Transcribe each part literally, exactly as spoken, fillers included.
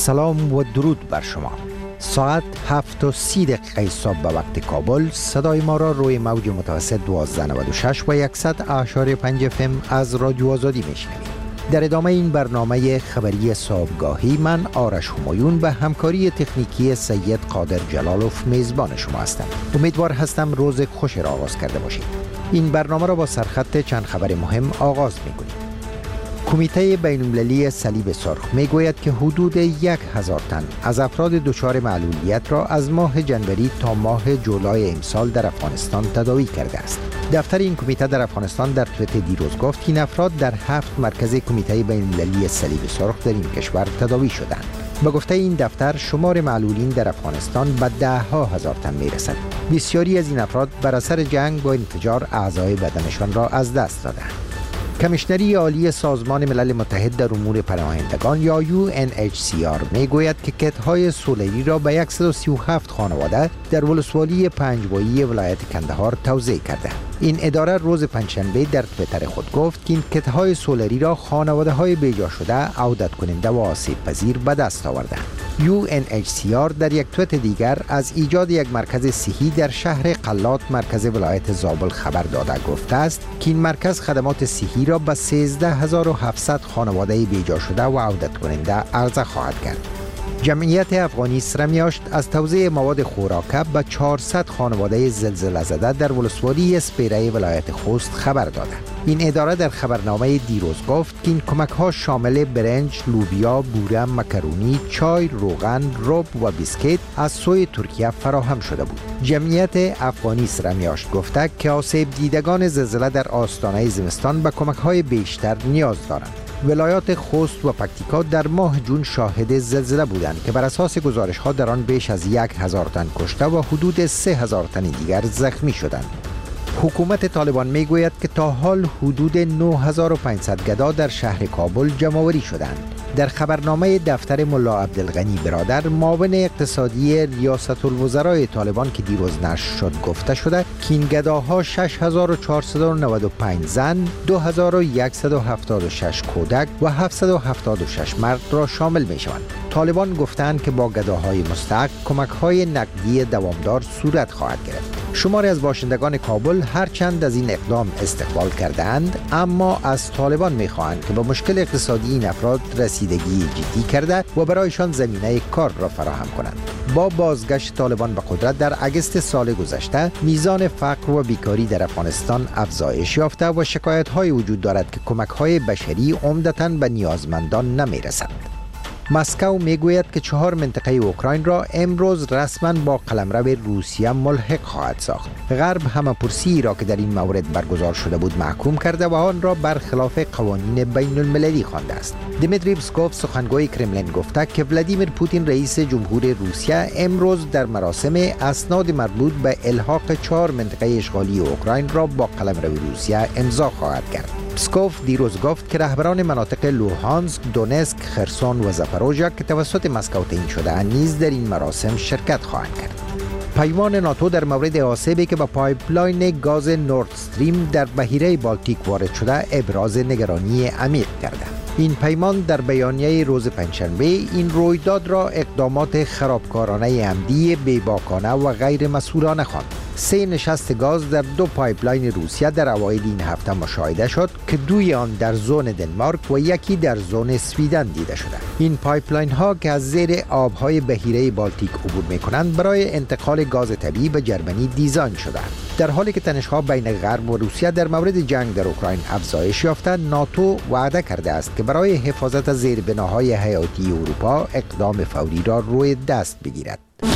سلام و درود بر شما. ساعت هفت و سی دقیقه صبح به وقت کابل. صدای ما را روی موج متوسط دوازده نود و شش و صد اعشاری پنج اف ام از رادیو آزادی میشنوید. در ادامه این برنامه خبری صبحگاهی من آرش همایون به همکاری تکنیکی سید قادر جلالوف میزبان شما هستم. امیدوار هستم روز خوش را آغاز کرده باشید. این برنامه را با سرخط چند خبر مهم آغاز می‌کنیم. کمیته بین‌المللی صلیب سرخ میگوید که حدود یک هزار تن از افراد دچار معلولیت را از ماه جنوری تا ماه جولای امسال در افغانستان تداوی کرده است. دفتر این کمیته در افغانستان در توییت دیروز گفت که این افراد در هفت مرکز کمیته بین‌المللی صلیب سرخ در این کشور تداوی شدند. به گفته این دفتر شمار معلولین در افغانستان به ده ها هزار تن میرسد. بسیاری از این افراد بر اثر جنگ با انفجار اعضای بدنشان را از دست دادند. کمیشنری عالی سازمان ملل متحد در امور پناهندگان یا یو ان اچ سی آر میگوید که کت‌های سولری را به صد و سی و هفت خانواده در ولسوالی پنجوایی ولایت کندهار توزیع کرده. این اداره روز پنجشنبه در توییتر خود گفت که این کت‌های سولری را خانواده‌های بیجا شده، عودت کننده و آسیب پذیر به دست آوردند. یو ان اچ سی آر در یک توییت دیگر از ایجاد یک مرکز صحی در شهر قلات مرکز ولایت زابل خبر داده گفته است که این مرکز خدمات صحی را به سیزده هزار و هفتصد خانواده بیجا شده و عودت کننده عرضه خواهد کرد. جمعیت افغانی سرمیاشت از توزیع مواد خوراکه به چهارصد خانواده زلزله زده در ولسوالی سپیره ولایت خوست خبر داده. این اداره در خبرنامه دیروز گفت که این کمک ها شامل برنج، لوبیا، بوره، مکرونی، چای، روغن، رب و بیسکیت از سوی ترکیه فراهم شده بود. جمعیت افغانی سرمیاشت گفته که آسیب دیدگان زلزله در آستانه زمستان به کمک های بیشتر نیاز دارند. ولایات خوست و پکتیکا در ماه جون شاهد زلزله بودند که بر اساس گزارش ها در آن بیش از یک هزار تن کشته و حدود سه هزار تن دیگر زخمی شدند. حکومت طالبان میگوید که تا حال حدود نه هزار و پانصد گدا در شهر کابل جمع‌آوری شدند. در خبرنامه دفتر ملا عبدالغنی برادر معاون اقتصادی ریاست الوزرای طالبان که دیروز نشر شد گفته شده که این گداها شش هزار و چهارصد و نود و پنج زن، دو هزار و صد و هفتاد و شش کودک و هفتصد و هفتاد و شش مرد را شامل می شوند. طالبان گفتند که با گداهای مستحق کمک‌های نقدی دوامدار صورت خواهد گرفت. شماری از باشندگان کابل هرچند از این اقدام استقبال کردند، اما از طالبان می‌خواهند که با مشکل اقتصادی این افراد رسیدگی جدی کرده و برایشان زمینه کار را فراهم کنند. با بازگشت طالبان به قدرت در اگست سال گذشته، میزان فقر و بیکاری در افغانستان افزایش یافته و شکایت‌های وجود دارد که کمک‌های بشری عمدتاً به نیازمندان نمی‌رسد. مسکو میگوید که چهار منطقه اوکراین را امروز رسما با قلمرو روسیه ملحق خواهد ساخت. غرب همه‌پرسی را که در این مورد برگزار شده بود محکوم کرده و آن را برخلاف قوانین بین المللی خوانده است. دیمیتری پسکوف سخنگوی کرملین گفته که ولادیمیر پوتین رئیس جمهور روسیه امروز در مراسم اسناد مربوط به الحاق چهار منطقه اشغالی اوکراین را با قلمرو روسیه امضا خواهد کرد. پسکوف دیروز گفت که رهبران مناطق لوهانسک، دونسک، خرسون و زاپاروژیا که توسط مسکو تعیین شده نیز در این مراسم شرکت خواهند کرد. پیمان ناتو در مورد آسیبی که به پایپلاین گاز نورد استریم در بحیره بالتیک وارد شده ابراز نگرانی عمیق کرده. این پیمان در بیانیه روز پنجشنبه این رویداد را اقدامات خرابکارانه عمدی، بی‌باکانه و غیر مسئولانه خواند. سه نشست گاز در دو پایپلاین روسیه در اوایل این هفته مشاهده شد که دوی آن در زون دنمارک و یکی در زون سویدن دیده شده. این پایپلاین ها که از زیر آبهای بحیره بالتیک عبور می کنند برای انتقال گاز طبیعی به جرمنی دیزاین شدند. در حالی که تنش‌ها بین غرب و روسیه در مورد جنگ در اوکراین افزایش یافته، ناتو وعده کرده است که برای حفاظت از زیربناهای حیاتی اروپا اقدام فوری را روی دست بگیرد.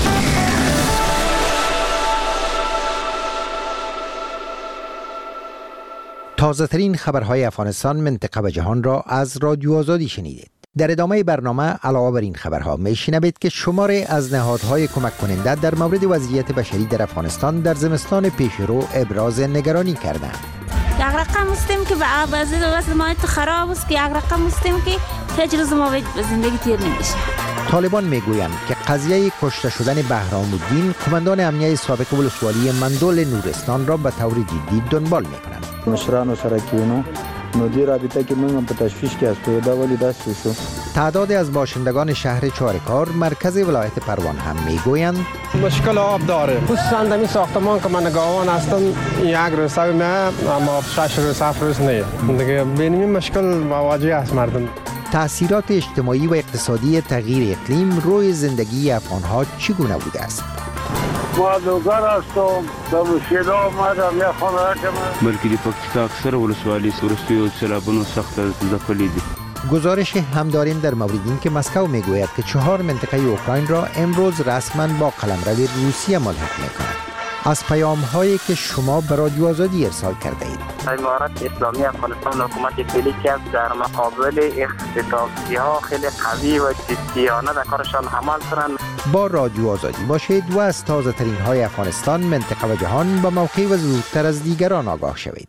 تازه ترین خبرهای افغانستان، منطقه و جهان را از رادیو آزادی شنیدید. در ادامه برنامه علاوه بر این خبرها میشنوید که شماری از نهادهای کمک کننده در مورد وضعیت بشری در افغانستان در زمستان پیشرو ابراز نگرانی کردند. یک رقم هستیم که به وضعیت وضع ما خراب است، که یک رقم هستیم که هیچ روز ما به زندگی تیر نمیشه. طالبان میگویند که قضیه کشته شدن بهرام الدین، قماندان امنیه سابق ولسوالی مندول نورستان را به طور جدی دنبال میکنند. مشرانو سره کینو نودی رابطه که من به تشویش که از پیدا ولی دست شو. تعدادی از باشندگان شهر چارکار مرکز ولایت پروان هم میگویند مشکل آب داره. خصوصا در ساختمان که من نگاهان هستم یک روز نه اما شش روز هفت روز نه. دیگه ببینیم مشکل مواجه است مردم. تأثیرات اجتماعی و اقتصادی تغییر اقلیم روی زندگی افغان‌ها چگونه بوده است؟ ما دوگر هستم در مشکل آمدم یا خانه کمه بلکه دی پاکستان اکثر ولسوالی سرستی و سلابون و سخت زفلی دی. گزارش هم داریم در مورد این که مسکو میگوید که چهار منطقه اوکراین را امروز رسما با قلمرو روسیه ملحق میکند. از پیام هایی که شما به رادیو آزادی ارسال کرده اید. امارت اسلامی افغانستان حکومت فعلی که در مقابل اختطافی ها خیلی قوی و جدیانه در کارشان عمل کنند. با رادیو آزادی باشید و از تازه ترین های افغانستان، منطقه و جهان با موقع و زودتر از دیگران آگاه شوید.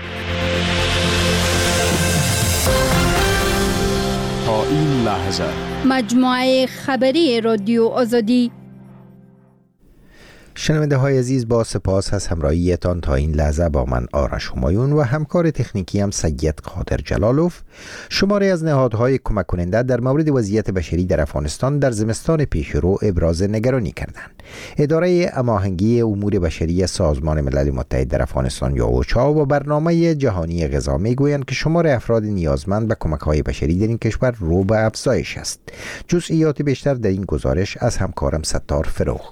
تا این لحظه مجموعه خبری رادیو آزادی. شنونده های عزیز، با سپاس از همراهیتان تا این لحظه با من آرش همایون و همکار تکنیکی هم سید قادر جلالوف شماره از نهادهای کمک کننده در مورد وضعیت بشری در افغانستان در زمستان پیشرو ابراز نگرانی کردند. اداره هماهنگی امور بشری سازمان ملل متحد در افغانستان یا اوچا و برنامه جهانی غذا میگویند که شمار افراد نیازمند به کمک های بشری در این کشور رو به افزایش است. جزئیات بیشتر در این گزارش از همکارم ستار فروغ.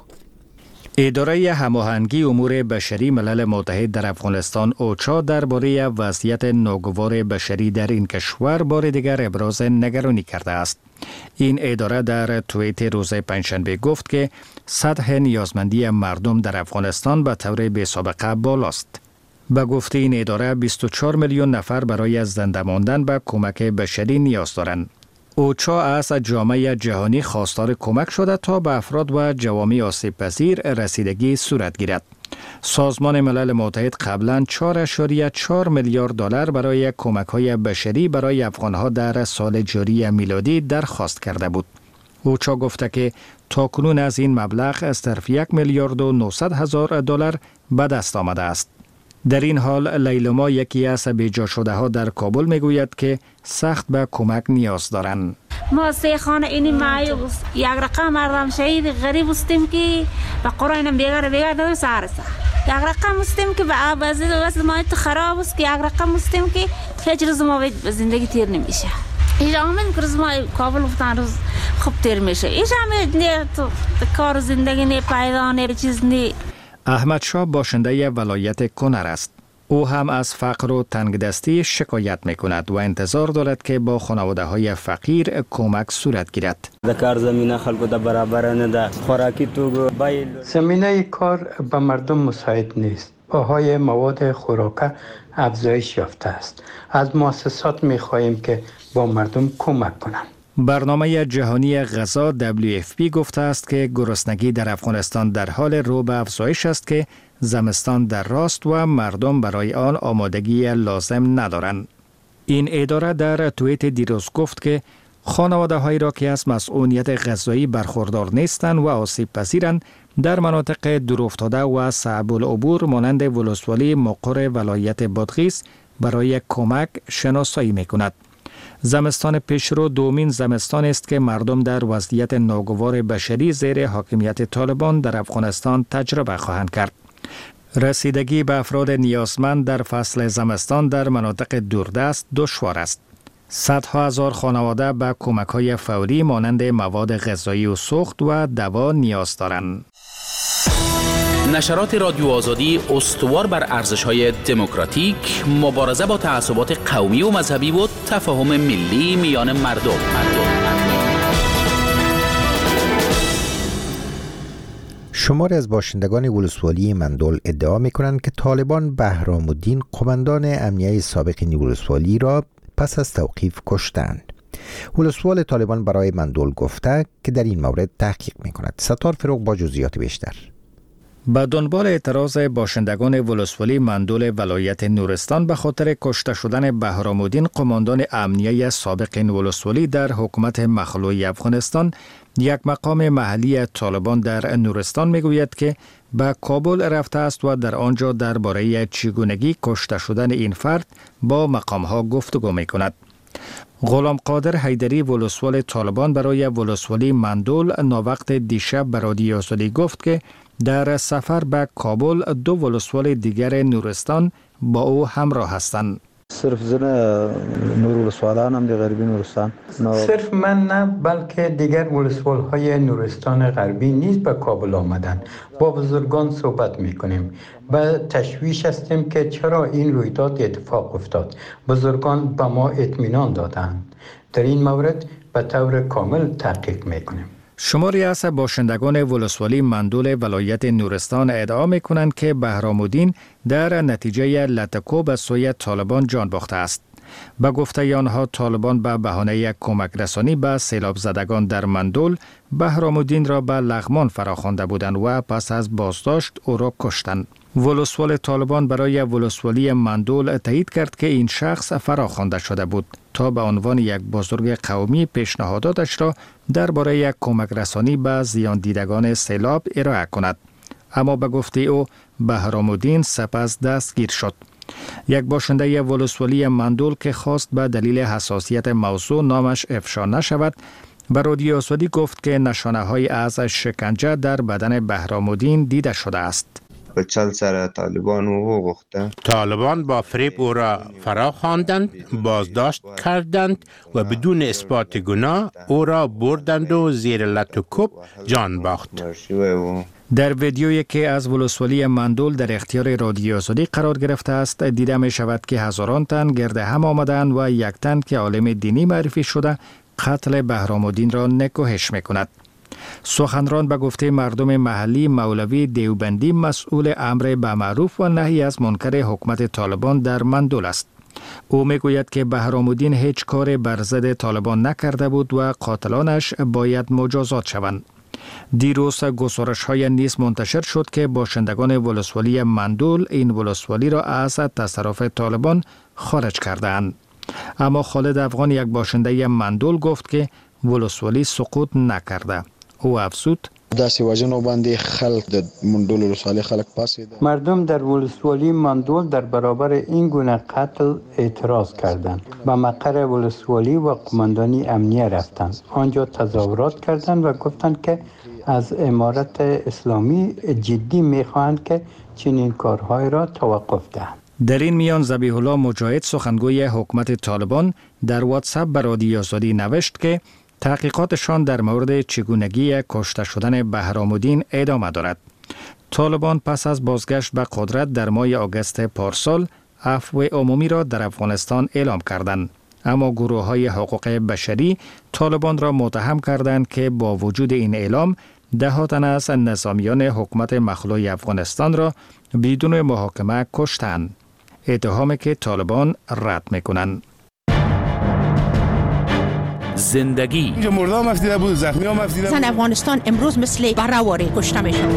اداره هماهنگی امور بشری ملل متحد در افغانستان اوچا درباره وضعیت ناگوار بشری در این کشور بار دیگر ابراز نگرانی کرده است. این اداره در توییت روز پنجشنبه گفت که سطح نیازمندی مردم در افغانستان به طور بی‌سابقه بالاست. به گفته این اداره بیست و چهار میلیون نفر برای زنده ماندن به کمک بشری نیاز دارند. اوچا از جامعه جهانی خواستار کمک شده تا به افراد و جوامع آسیب پذیر رسیدگی صورت گیرد. سازمان ملل متحد قبلا چهار ممیز چهار میلیارد دلار برای کمک‌های بشری برای افغان‌ها در سال جاری میلادی درخواست کرده بود. اوچا گفته که تاکنون از این مبلغ صرف یک میلیارد و نهصد هزار دلار به دست آمده است. در این حال لیلما یکی از بیجا شده ها در کابل میگوید که سخت به کمک نیاز دارند. ما سه خانه اینی مایوس یک رقم مردم شهید غریب استیم که به قرآن بیگار بیگار دو سارسه یک رقم استیم که به آب ازید و واسه ما خراب است که یک رقم استیم که هیچ روز ما به زندگی تیر نمیشه. اینجا همین که روز ما کابل افتان روز خوب تیر میشه. اینجا همین نه تو کار زندگی نه پیدا نه چیز نه. احمد شاه باشنده ولایت کنر است. او هم از فقر و تنگدستی شکایت می کند و انتظار دارد که با خانواده های فقیر کمک صورت گیرد. کار زمینه خلکو دا برابر نه ده. خوراکی تو بایل. زمینه کار به مردم مساعد نیست. بهای مواد خوراکه افزایش یافته است. از مؤسسات می خواهیم که با مردم کمک کنند. برنامه جهانی غذا دبلیو اف پی گفته است که گرسنگی در افغانستان در حال رو به افزایش است که زمستان در راست و مردم برای آن آمادگی لازم ندارند. این اداره در توییت دیروز گفت که خانواده هایی را که از مسئولیت غذایی برخوردار نیستند و آسیب پذیرند در مناطق دورافتاده و صعب العبور مانند ولسوالی مقر ولایت بادغیس برای کمک شناسایی می کند. زمستان پیشرو دومین زمستان است که مردم در وضعیت ناگوار بشری زیر حاکمیت طالبان در افغانستان تجربه خواهند کرد. رسیدگی به افراد نیازمند در فصل زمستان در مناطق دوردست دشوار است. صدها هزار خانواده به کمک‌های فوری مانند مواد غذایی و سوخت و دوا نیاز دارند. نشرات رادیو آزادی استوار بر ارزش‌های دموکراتیک، مبارزه با تعصبات قومی و مذهبی و تفاهم ملی میان مردم. شماری از باشندگان ولسوالی مندول ادعا می‌کنند که طالبان بهرام الدین قماندان امنیه سابق ولسوالی را پس از توقیف کشتند. ولسوال طالبان برای مندول گفته که در این مورد تحقیق می‌کند. ستار فروغ با جزئیات بیشتر. به دنبال اعتراض باشندگان ولسوالی مندول ولایت نورستان به خاطر کشته شدن بهرام‌الدین قماندان امنیه سابق این ولسوالی در حکومت مخلوعی افغانستان، یک مقام محلی طالبان در نورستان میگوید که به کابل رفته است و در آنجا درباره چگونگی کشته شدن این فرد با مقام‌ها گفتگو می‌کند. غلام قادر حیدری ولسوال طالبان برای ولسوالی مندول ناوقت دیشب به رادیو آزادی گفت که در سفر به کابل دو ولسوال دیگر نورستان با او همراه هستند. صرف زن نور ولسوالان هم دی غربی نورستان صرف من نه بلکه دیگر ولسوال های نورستان غربی نیز به کابل آمدن. با بزرگان صحبت میکنیم و تشویش هستیم که چرا این رویداد اتفاق افتاد. بزرگان به ما اطمینان دادند. در این مورد به طور کامل تحقیق میکنیم. شماری از باشندگان ولسوالی مندول ولایت نورستان ادعا میکنند که بهرام‌الدین در نتیجه لطکو به سوی طالبان جان باخته است. به گفته آنها طالبان به بهانه کمک رسانی به سیلاب زدگان در مندول بهرام‌الدین را به لغمان فراخوانده بودند و پس از بازداشت او را کشتند. ولسوال طالبان برای ولسوالی مندول تایید کرد که این شخص فراخوانده شده بود تا به عنوان یک بزرگ قومی پیشنهاداتش را درباره کمک رسانی به زیان دیدگان سیلاب ارائه کند. اما به گفته او بهرام‌الدین سپس دستگیر شد. یک باشنده ولسوالی مندول که خواست به دلیل حساسیت موضوع نامش افشا نشود به رادیو آزادی گفت که نشانه های از شکنجه در بدن بهرام‌الدین دیده شده است. به چل سر طالبان او گفته طالبان با فریب او را فرا خواندند، بازداشت کردند و بدون اثبات گناه او را بردند و زیر لط و کوب جان باخت. در ویدیویی که از ولسوالی مندول در اختیار رادیو آزادی قرار گرفته است دیده می شود که هزاران تن گرد هم آمدند و یک تن که عالم دینی معرفی شده قتل بهرام‌الدین را نکوهش می کند. سخنران به گفته مردم محلی مولوی دیوبندی مسئول امر به معروف و نهی از منکر حکومت طالبان در مندول است. او میگوید که بهرام‌الدین هیچ کار بر ضد طالبان نکرده بود و قاتلانش باید مجازات شوند. دیروز گزارش های نیز منتشر شد که باشندگان ولسوالی مندول این ولسوالی را از تصرف طالبان خارج کردند. اما خالد افغان یک باشنده مندول گفت که ولسوالی سقوط نکرده. او افزود داسې وژنو باندې خلک د مندول ولسوالۍ خلک پاسېدل. مردم در ولسوالی مندول در برابر این گونه قتل اعتراض کردند. به مقر ولسوالی و قماندانی امنیه رفتند. آنجا تظاهرات کردند و گفتند که از امارت اسلامی جدی میخواهند که چنین کارهای را توقف دهند. در این میان ذبیح الله مجاهد سخنگوی حکومت طالبان در واتساپ به رادیو آزادی نوشت که تحقیقاتشان در مورد چگونگی کشته شدن بهرام‌الدین ادامه دارد. طالبان پس از بازگشت به قدرت در ماه آگوست پارسال عفو عمومی را در افغانستان اعلام کردند. اما گروه‌های حقوق بشری طالبان را متهم کردند که با وجود این اعلام ده ها تن از نظامیان حکومت مخلوع افغانستان را بدون محاکمه کشتند. اتهامی که طالبان رد می‌کنند. زندگی اینجا مردا هم افتیده بود، زخمی هم افتیده بود. زن افغانستان امروز مثل براواری کشته میشن.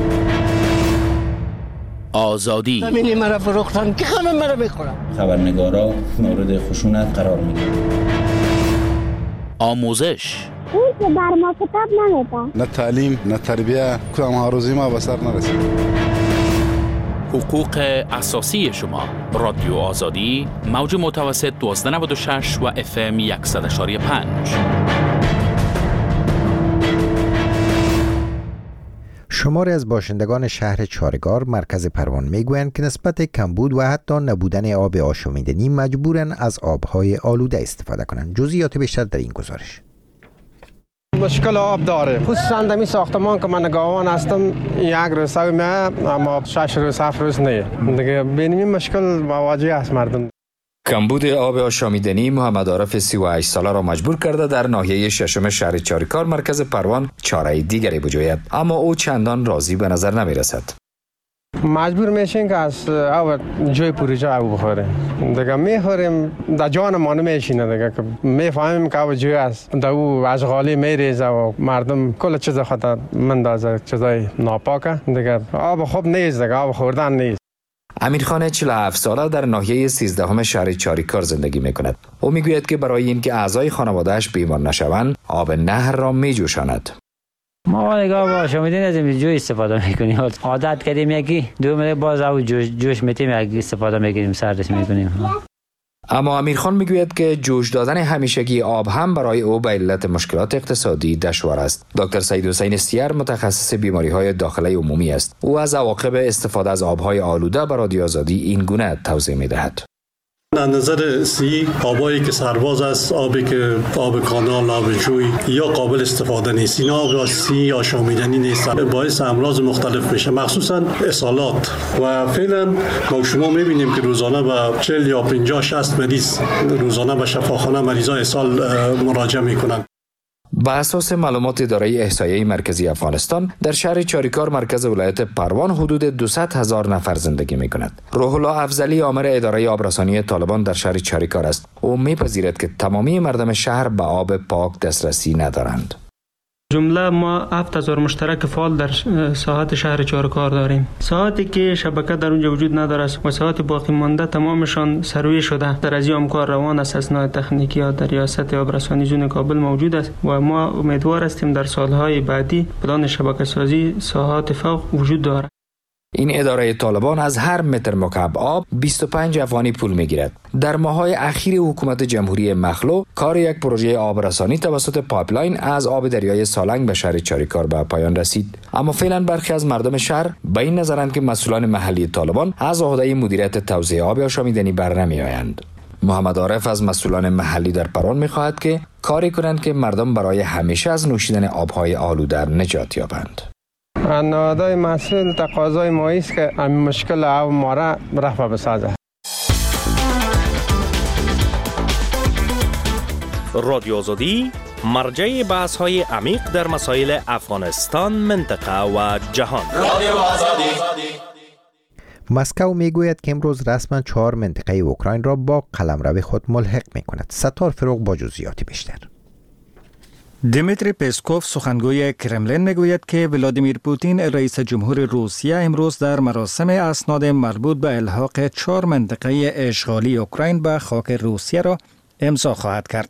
آزادی همینی مرا فروختن که خانم مرا میخورم. خبرنگارا مورد خشونت قرار میگیرن. آموزش اون که بر ما کتاب نمیده. نه تعلیم نه تربیه کدام هاروزی ما به سر نرسید. حقوق اساسی شما. رادیو آزادی موج متوسط دوازده نود و شش و اف ام صد و یک و پنج. شماری از باشندگان شهر چارگار مرکز پروان میگویند که نسبت کمبود و حتی نبودن آب آشامیدنی مجبورن از آبهای آلوده استفاده کنند. جزئیات بیشتر در این گزارش. مشکل آب داره، خصوصا در این ساختمان که من نگاهبان هستم یک روز میه اما شش روز هفت روز نه دیگه. بینیم مشکل مواجه است مردم. کمبود آب آشامیدنی محمد عارف سی و هشت ساله را مجبور کرده در ناحیه ششم شهر چاریکار مرکز پروان چاره دیگری بجوید، اما او چندان راضی به نظر نمی رسد. مجبور میشین که از او جای پروژه او بخوریم دیگه. میخوریم در جان ما نمیشینه دیگه که میفهمیم که او جای است در او اشغالی میریزه و مردم کل چیز خود مندازه چیزای ناپاکه دیگه. آب خوب نیست دیگه، آب خوردن نیست. امیرخان چهل و هفت ساله در ناحیه سیزدهم شهر چاریکار زندگی میکند. او میگوید که برای اینکه اعضای خانواده‌اش بیمار نشوند آب نهر را میجوشاند. ما نگاه با آشامیدنی از این جوی استفاده میکنیم. عادت کردیم یکی دو میره باز او جوش, جوش میتیم یکی استفاده میکنیم سردش میکنیم. اما امیرخان میگوید که جوش دادن همیشگی آب هم برای او به علت مشکلات اقتصادی دشوار است. دکتر سید حسین سیر متخصص بیماری‌های داخلی عمومی است. او از عواقب استفاده از آب‌های آلوده به رادیو آزادی این گونه توضیح می‌دهد. از نظر سی آبایی که سرباز است، آبی که آب کانال، آب جوی یا قابل استفاده نیست، اینا آب سی آشامیدنی نیست، باعث امراض مختلف میشه، مخصوصا اسهالات. و فعلا ما شما میبینیم که روزانه به چهل یا پنجاه شصت مریض روزانه به شفاخانه مریضای اسهال مراجعه میکنن. با اساس معلومات اداره احصایه مرکزی افغانستان در شهر چاریکار مرکز ولایت پروان حدود دویست هزار نفر زندگی می کند. روح الله افضلی آمر اداره آبرسانی طالبان در شهر چاریکار است. او میپذیرد که تمامی مردم شهر به آب پاک دسترسی ندارند. جمله ما هفت هزار مشترک فعال در ساحات شهر چاریکار داریم. ساحاتی که شبکه در اونجا وجود نداره و ساحات باقی مانده تمامشان سروی شده. در از این کار روان است. اسناد تکنیکی ها در ریاست آبرسانی زون کابل موجود است و ما امیدوار هستیم در سالهای بعدی پلان شبکه سازی ساحات فوق وجود دارد. این اداره طالبان از هر متر مکعب آب بیست و پنج افغانی پول میگیرد. در ماه‌های اخیر حکومت جمهوری مخلوع کار یک پروژه آبرسانی توسط پایپلاین از آب دریای سالنگ به شهر چاریکار به پایان رسید. اما فعلا برخی از مردم شهر به این نظرند که مسئولان محلی طالبان از عهده مدیریت توزیع آب آشامیدنی برنمیآیند. محمد عارف از مسئولان محلی در پروان می‌خواهد که کاری کنند که مردم برای همیشه از نوشیدن آب‌های آلوده نجات یابند. نهادهای مسئول تقاضای ما است که این مشکل آب ما را رفع بسازه. رادیو آزادی مرجع بحث های عمیق در مسائل افغانستان، منطقه و جهان. رادیو آزادی. مسکو میگوید که امروز رسما چهار منطقه اوکراین را با قلمرو خود ملحق میکند. ستار فروغ با جزئیات بیشتر. دیمیتری پسکوف سخنگوی کرملین میگوید که ولادیمیر پوتین رئیس جمهور روسیه امروز در مراسم اسناد مربوط به الحاق چهار منطقه اشغالی اوکراین به خاک روسیه را امضا خواهد کرد.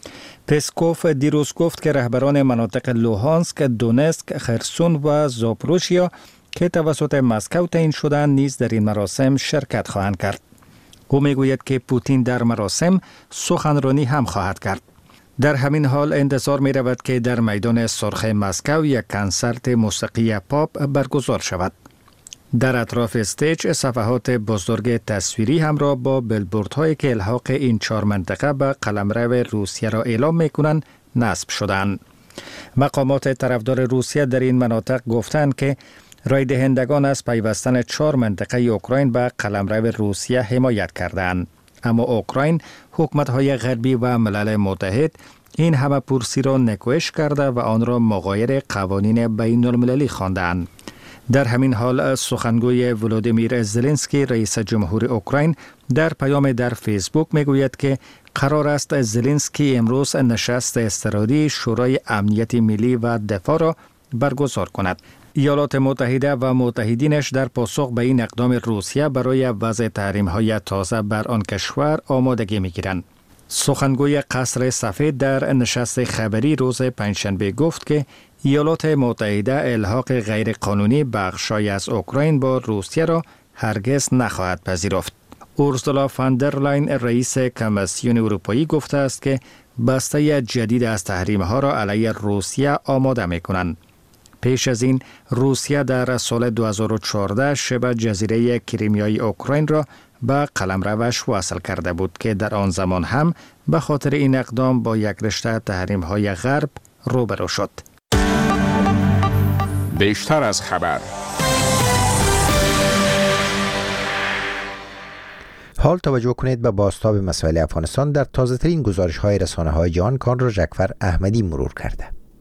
پسکوف دیروز گفت که رهبران مناطق لوهانسک، دونسک، خرسون و زاپروژیا که توسط مسکو تعیین شدند نیز در این مراسم شرکت خواهند کرد. او میگوید که پوتین در مراسم سخنرانی هم خواهد کرد. در همین حال انتظار می رود که در میدان سرخ مسکو یک کنسرت موسیقی پاپ برگزار شود. در اطراف استیج صفحات بزرگ تصویری همراه با بیلبوردهایی که الحاق این چهار منطقه به قلمرو روسیه را اعلام می کنند نصب شدند. مقامات طرفدار روسیه در این مناطق گفتند که رای دهندگان از پیوستن چهار منطقه اوکراین به قلمرو روسیه حمایت کردند. اما اوکراین، حکومت‌های غربی و ملل متحد این همه پرسی را نکوهش کرده و آن را مغایر قوانین بین المللی خواندند. در همین حال سخنگوی ولودیمیر زلنسکی رئیس جمهور اوکراین در پیام در فیسبوک میگوید که قرار است زلنسکی امروز نشست اضطراری شورای امنیت ملی و دفاع را برگزار کند. ایالات متحده و متحدینش در پاسخ به این اقدام روسیه برای وضع تحریم‌های تازه بر آن کشور آمادگی می‌گیرند. سخنگوی قصر سفید در نشست خبری روز پنجشنبه گفت که ایالات متحده الحاق غیرقانونی بخشای از اوکراین با روسیه را هرگز نخواهد پذیرفت. اورسولا فان در لاین رئیس کمیسیون اروپایی گفته است که بسته جدید از تحریم‌ها را علیه روسیه آماده می‌کنند. پیش از این روسیه در سال دو هزار و چهارده شبه جزیره کریمیای اوکراین را به قلمروش وصل کرده بود که در آن زمان هم به خاطر این اقدام با یک رشته تحریم‌های غرب روبرو شد. بیشتر از خبر. حال توجه کنید به بازتاب مسائل افغانستان در تازه‌ترین گزارش‌های رسانه‌های جهان کان را ژکفر احمدی مرور کرده.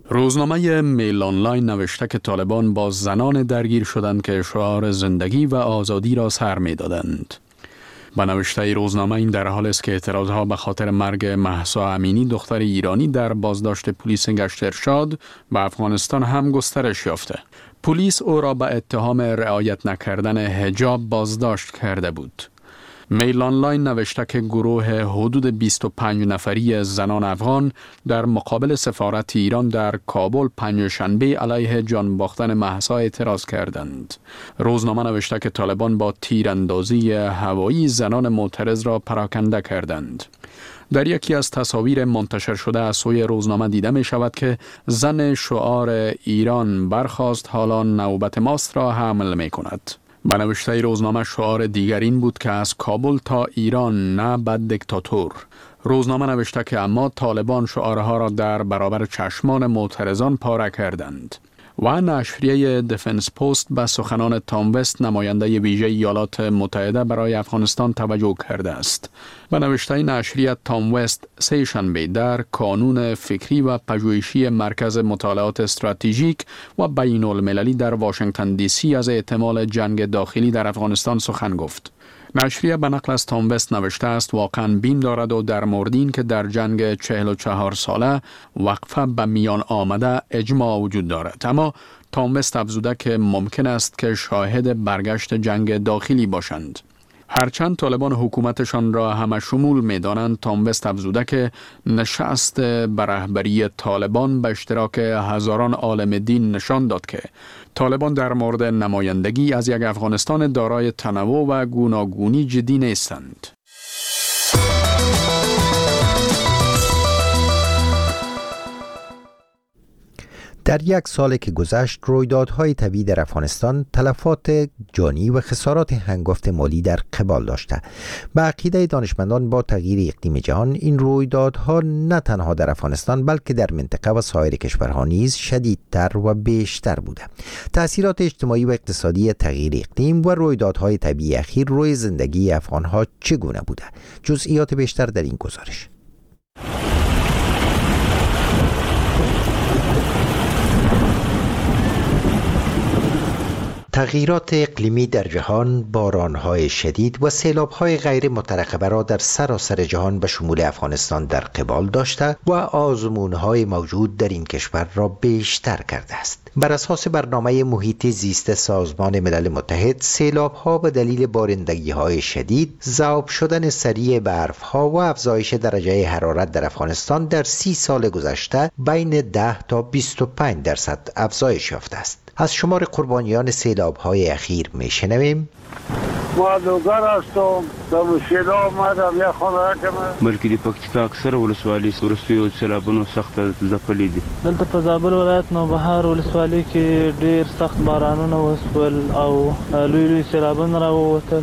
روزنامه میل آنلاین نوشته که طالبان با زنان درگیر شدند که شعار زندگی و آزادی را سر می دادند. با نوشته روزنامه این در حال است که اعتراضها به خاطر مرگ مهسا امینی دختر ایرانی در بازداشت پلیس گشت ارشاد به افغانستان هم گسترش یافته. پلیس او را به اتهام رعایت نکردن حجاب بازداشت کرده بود. میل آنلاین نوشته که گروه حدود بیست و پنج نفری زنان افغان در مقابل سفارت ایران در کابل پنجشنبه علیه جان باختن مهسا اعتراض کردند. روزنامه نوشته که طالبان با تیراندازی هوایی زنان معترض را پراکنده کردند. در یکی از تصاویر منتشر شده از سوی روزنامه دیده می شود که زن شعار ایران برخاست حالا نوبت ماست را حمل می کند. به نوشته روزنامه شعار دیگر این بود که از کابل تا ایران نه بد دیکتاتور. روزنامه نوشته که اما طالبان شعارها را در برابر چشمان معترضان پاره کردند. و نشریه دفنس پست به سخنان تام وست نماینده ویژه ایالات متحده برای افغانستان توجه کرده است. به نوشته نشریه تام وست سه شنبه در کانون فکری و پژوهشی مرکز مطالعات استراتژیک و بین المللی در واشنگتن دی سی از احتمال جنگ داخلی در افغانستان سخن گفت. نشریه به نقل از تام وست نوشته است واقعا بیم دارد و در مورد این که در جنگ چهل و چهار ساله وقفه به میان آمده اجماع وجود دارد، اما تام وست افزوده که ممکن است که شاهد برگشت جنگ داخلی باشند. هرچند طالبان حکومتشان را همه شمول می دانند، تام وست افزوده که نشست به رهبری طالبان به اشتراک هزاران عالم دین نشان داد که طالبان در مورد نمایندگی از یک افغانستان دارای تنوع و گوناگونی جدی نیستند. در یک سال که گذشت رویدادهای طبیعی در افغانستان تلفات جانی و خسارات هنگفت مالی در قبال داشته. به عقیده دانشمندان با تغییر اقلیم جهان این رویدادها نه تنها در افغانستان بلکه در منطقه و سایر کشورها نیز شدیدتر و بیشتر بوده. تأثیرات اجتماعی و اقتصادی تغییر اقلیم و رویدادهای طبیعی اخیر روی زندگی افغانها چگونه بوده؟ جزئیات بیشتر در این گزارش. تغییرات اقلیمی در جهان، بارانهای شدید و سیلابهای غیر مترقبه را در سراسر جهان به شمول افغانستان در قبال داشته و آزمونهای موجود در این کشور را بیشتر کرده است. بر اساس برنامه محیط زیست سازمان ملل متحد، سیلابها به دلیل بارندگی‌های شدید، ذوب شدن سریع برف‌ها و افزایش درجه حرارت در افغانستان در سی سال گذشته بین ده تا بیست و پنج درصد افزایش یافته است. از شمار قربانیان سیلاب‌های اخیر می‌شنویم. ما دوگر هستم، در مشکل آمدم یک خانه که بلکې د پکتیکا اکثر ولسوالۍ وروستیو سیلابونو سخت ځپلي دي. دلته په زابل ولایت نوبهار ولسوالۍ کې ډېر سخت بارانونه وشول او لوی لوی سیلابونه راووتل.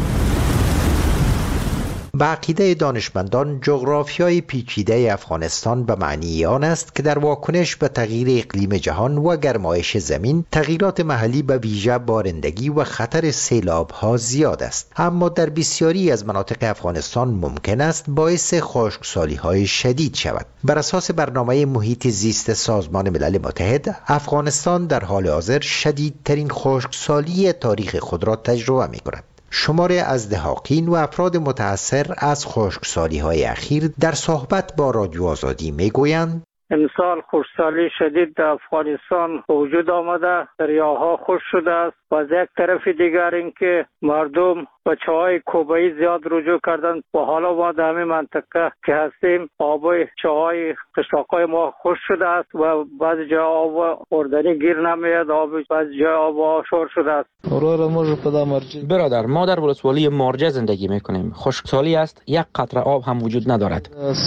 به عقیده دانشمندان جغرافیای پیچیده افغانستان به معنی آن است که در واکنش به تغییر اقلیم جهان و گرمایش زمین تغییرات محلی به ویژه بارندگی و خطر سیلاب‌ها زیاد است، اما در بسیاری از مناطق افغانستان ممکن است باعث خشکسالی‌های شدید شود. بر اساس برنامه محیط زیست سازمان ملل متحد، افغانستان در حال حاضر شدیدترین خشکسالی تاریخ خود را تجربه می‌کند. شماری از دهاقین و افراد متأثر از خشکسالی‌های اخیر در صحبت با رادیو آزادی میگویند امسال خشکسالی شدید در افغانستان وجود آمده، دریاها خشک شده است و از یک طرف دیگر اینکه مردم به چاهای کوبه‌ای زیاد رجوع کردند و حالا ما در همین منطقه که هستیم آبای چاهای قشلاق‌های ما خشک شده است و بعضی جا آب خوردنی گیر نمیاد، آب بعضی جا آب آشور شده است. برادر، ما در ولسوالی مارجه زندگی میکنیم. خشکسالی است، یک قطره آب هم وجود ندارد.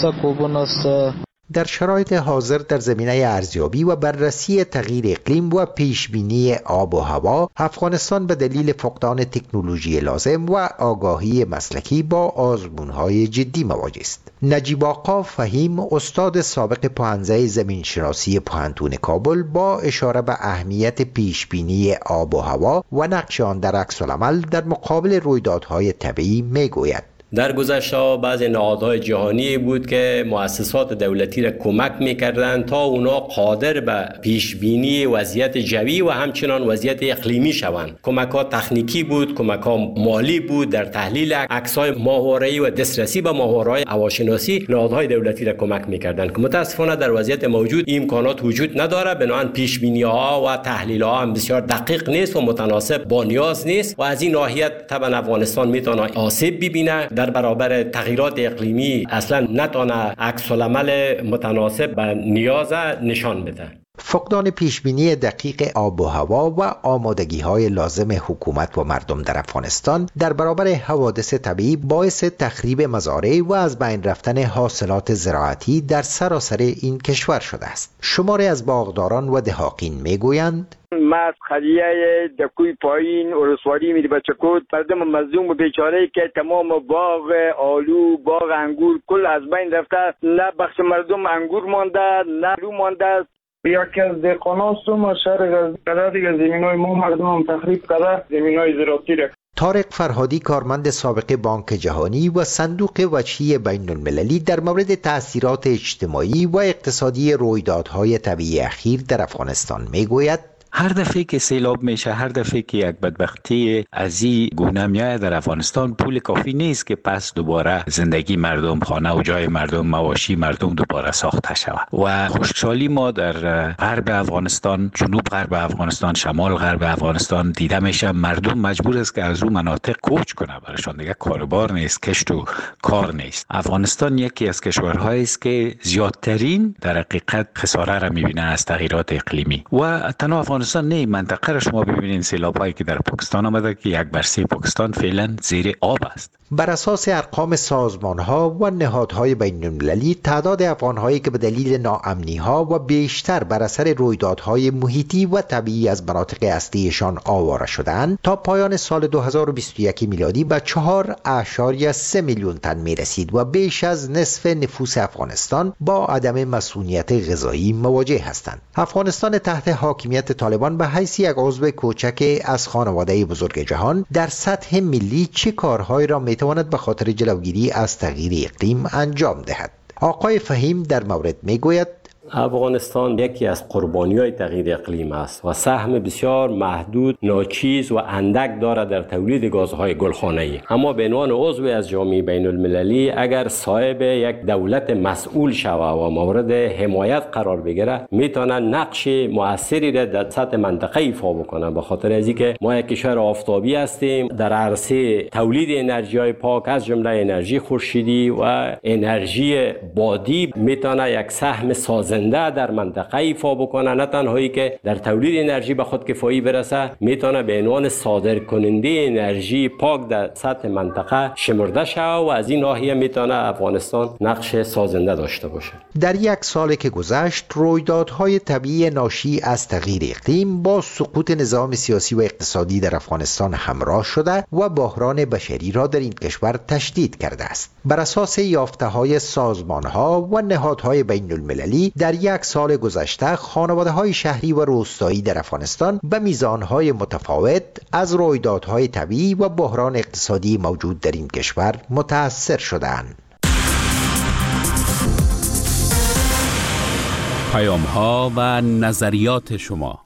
در شرایط حاضر در زمینه ارزیابی و بررسی تغییر اقلیم و پیشبینی آب و هوا، افغانستان به دلیل فقدان تکنولوژی لازم و آگاهی مسلکی با آزمون‌های جدی مواجه است. نجیب آقا فهیم، استاد سابق پوهنځی زمینشناسی پوهنتون کابل، با اشاره به اهمیت پیشبینی آب و هوا و نقش آن در عکس‌العمل در مقابل رویدادهای طبیعی میگوید: در گذشته بعضی نهادهای جهانی بود که مؤسسات دولتی را کمک میکردند تا اونا قادر به پیش بینی وضعیت جوی و همچنان وضعیت اقلیمی شوند. کمک‌ها تکنیکی بود، کمک‌ها مالی بود، در تحلیل عکس‌های ماهواره‌ای و دسترسی به ماهواره‌های هواشناسی نهادهای دولتی را کمک میکردند که متاسفانه در وضعیت موجود این امکانات وجود نداره. بنابراین پیش بینی‌ها و تحلیل‌ها هم بسیار دقیق نیست و متناسب با نیاز نیست و از این ناحیه طبعا افغانستان میتونه آسیب ببینه در برابر تغییرات اقلیمی، اصلا نتونه عکس العمل متناسب به نیاز نشان بده. فقدان پیشبینی دقیق آب و هوا و آمادگی‌های لازم حکومت و مردم در افغانستان در برابر حوادث طبیعی باعث تخریب مزارع و از بین رفتن حاصلات زراعتی در سراسر این کشور شده است. شماری از باغداران و دهاقین میگویند ما از خلیه دکوی پایین ولسوالی میری بچکوت مردم مظلوم و بیچاره که تمام باغ آلو، باغ انگور کل از بین رفته، نه بخش مردم انگور مانده، نه آلو مانده. یکی از دهقانان سوم شهر قدر دیگه زمینای ما مردم هم تخریب کرده، زمینای زراعتی را. طارق فرهادی کارمند سابق بانک جهانی و صندوق وجهی بین المللی در مورد تأثیرات اجتماعی و اقتصادی رویدادهای طبیعی اخیر در افغانستان میگوید هر دفعه که سیلاب میشه، هر دفعه که یک بدبختی از این گونه میاد در افغانستان، پول کافی نیست که پس دوباره زندگی مردم، خانه و جای مردم، مواشی مردم دوباره ساخته شود. و خوشحالی ما در غرب افغانستان، جنوب غرب افغانستان، شمال غرب افغانستان دیده میشه مردم مجبور است که از اون مناطق کوچ کنه، برایشان دیگه کاربار نیست، کشت و کار نیست. افغانستان یکی از کشورهایی است که زیادترین در حقیقت خساره را میبینه از تغییرات اقلیمی. و تنها افغانستان نه، منطقه را شما ببینید سیلاب‌هایی که در پاکستان آمده که یک برسه پاکستان فعلا زیر آب است. بر اساس ارقام سازمان‌ها و نهادهای بین‌المللی، تعداد افغان‌هایی که به دلیل ناامنی‌ها و بیشتر بر اثر رویدادهای محیطی و طبیعی از مناطق اصلیشان آواره شدند تا پایان سال دو هزار و بیست و یک میلادی به چهار اعشاریه سه میلیون تن می‌رسید و بیش از نصف نفوس افغانستان با عدم مسئولیت غذایی مواجه هستند. افغانستان تحت حاکمیت طالبان به حیث یک عضو کوچک از خانواده بزرگ جهان در سطح ملی چه کارهایی را میتواند به خاطر جلوگیری از تغییر اقلیم انجام دهد؟ آقای فهیم در مورد میگوید افغانستان یکی از قربانی‌های تغییر اقلیم است و سهم بسیار محدود، ناچیز و اندک دارد در تولید گازهای گلخانه‌ای. اما به عنوان عضو از جامعه بین المللی اگر صاحب یک دولت مسئول شود و مورد حمایت قرار بگیره، میتونه نقش مؤثری را در سطح منطقه ایفا بکنه. به خاطر از اینکه ما یک کشور آفتابی هستیم، در عرصه تولید انرژی‌های پاک از جمله انرژی خورشیدی و انرژی بادی میتونه یک سهم سازنده در منطقه ایفا بکنه. نه تنهایی که در تولید انرژی به خود کفایی برسه، میتونه به عنوان صادر کننده انرژی پاک در سطح منطقه شمرده شود و از این ناحیه میتونه افغانستان نقش سازنده داشته باشه. در یک سال که گذشت، رویدادهای طبیعی ناشی از تغییر اقلیم با سقوط نظام سیاسی و اقتصادی در افغانستان همراه شده و بحران بشری را در این کشور تشدید کرده است. بر اساس یافته‌های سازمان‌ها و نهادهای بین المللی، در یک سال گذشته خانواده‌های شهری و روستایی در افغانستان به میزان‌های متفاوت از رویدادهای طبیعی و بحران اقتصادی موجود در این کشور متأثر شدند. پیام‌ها و نظریات شما.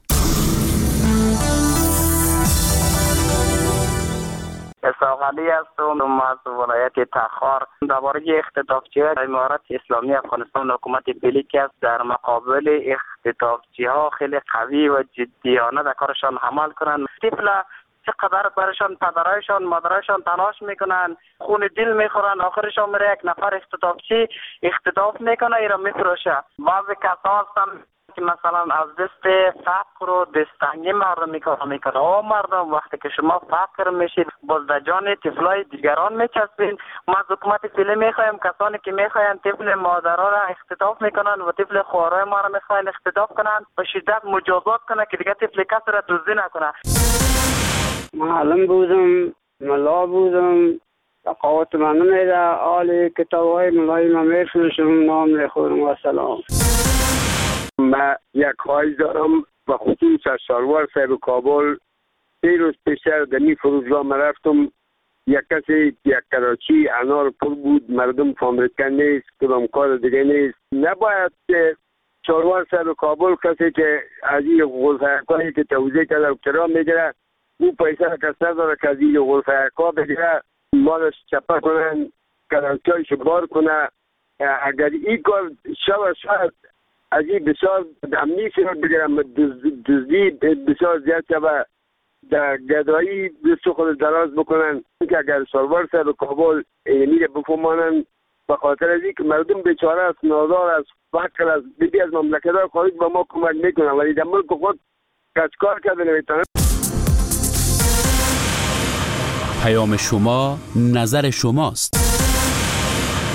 اسحاق علی هستم از ولایت تخار. درباره اختطافچی‌های امارت اسلامی افغانستان حکومت بلیک است در مقابل اختطافچی‌ها خیلی قوی و جدیانه در کارشان عمل کنند. طفل چقدر برشان پدرایشان مادرایشان تلاش میکنن، خون دل میخورن، آخرشان میره یک نفر اختطافچی اختطاف میکنه، ایرا میفروشه. بعضی کسا هستن که مثلا از دست فقر و دستنگی مردم میکنه میکنه او مردم وقتی که شما فقر میشید باز در جان طفلای دیگران میچسبین. ما از حکومت فعلی میخوایم کسانی که میخواین طفل مادرها را اختطاف میکنن و طفل خوارای ما را میخواین اختطاف کنن و شدت مجازات کنه که دیگه طفل کسی را دزدی نکنه. معلم بودم، ملا بودم، تقاوت من نمیده، آلی کتاب های ملای من میفروشم، نام میخورم و سلام. من یک خواهش دارم و خصوص از سالوار صاحب کابل. سه روز پیشتر در این فرودگاه من رفتم یک کسی یک کراچی انار پر بود، مردم فهمیدن نیست، کدام کار دیگه نیست. نباید که چهارور سر و کابل کسی که از این غلفه‌کایی که توضیح کرده اکترا میگیره، او پیسه را کس نداره که از این غلفه‌کا بگیره، مالش چپه کنن، کراچیش بار کنه. اگر این کار شود شاید از این بسیار امنی سر بگیرم، دزدی بسیار زیاد شود، در گدایی دست خود دراز بکنن که اگر سالوار سر و کابل میره بفهمانن به خاطر از این که مردم بیچاره است، نادار است، فقر است، بیدی از مملکت ها خارج به ما کمک میکنن ولی در ملک خود کسکار کرده نمیتونن. پیام شما نظر شماست.